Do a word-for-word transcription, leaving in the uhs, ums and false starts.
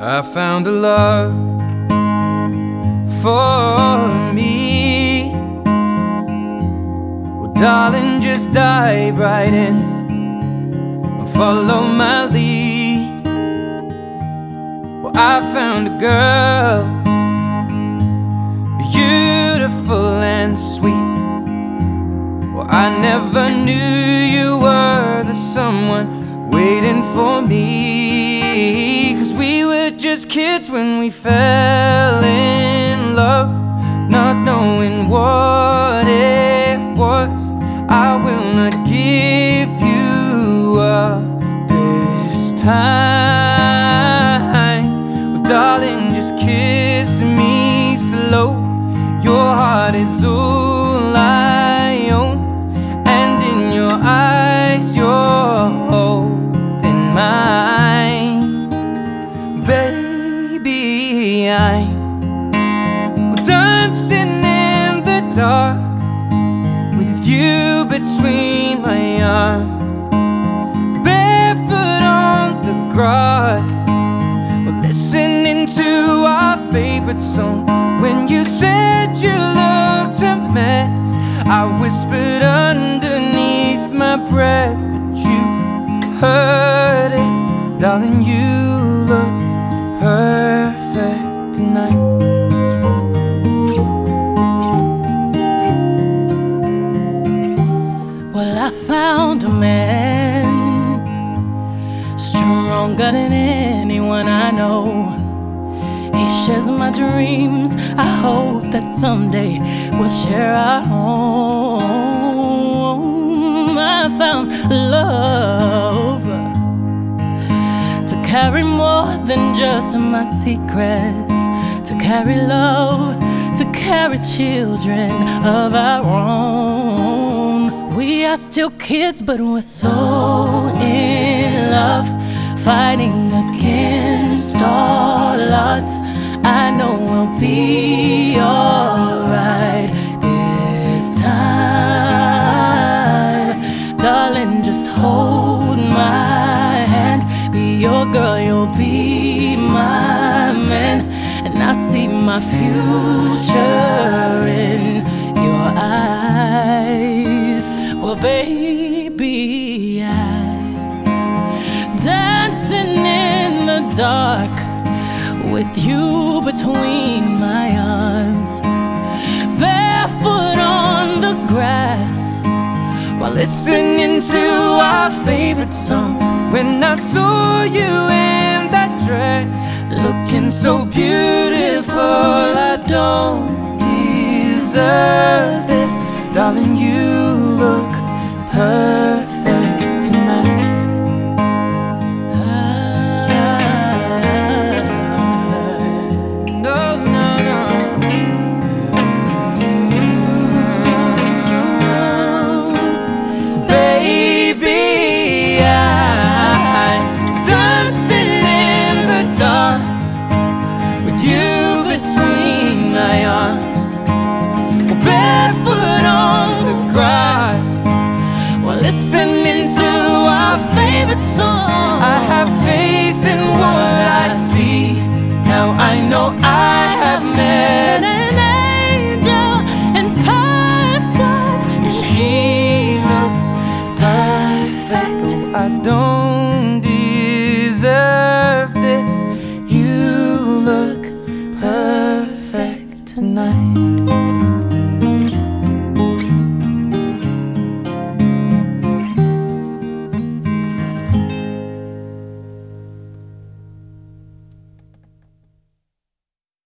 I found a love for me. Well, darling, just dive right in and follow my lead. Well, I found a girl, beautiful and sweet. Well, I never knew you were the someone waiting for me, 'cause we were just kids when we fell in love, not knowing what it was. I will not give you up this time. Well, darling, just kiss me slow. Your heart is all I own, and in your eyes you're holding mine. Baby, I'm dancing in the dark with you between my arms, barefoot on the grass. We're listening to our favorite song. When you said you looked a mess, I whispered underneath my breath, but you heard it. Darling, you look perfect tonight. Well, I found a man stronger than anyone I know. He shares my dreams. I hope that someday we'll share our home. I found love to carry more than just my secrets, to carry love, to carry children of our own. We are still kids, but we're so in love, fighting against all odds. I know we'll be alright this time. Darling, just hold my hand. Be your girl, you'll be my man. And I see my future in your eyes. Well, baby, I'm dancing in the dark with you between my arms, barefoot on the grass, while listening to our favorite song. When I saw you in that dress, looking so beautiful, I don't deserve this. Darling, you look perfect.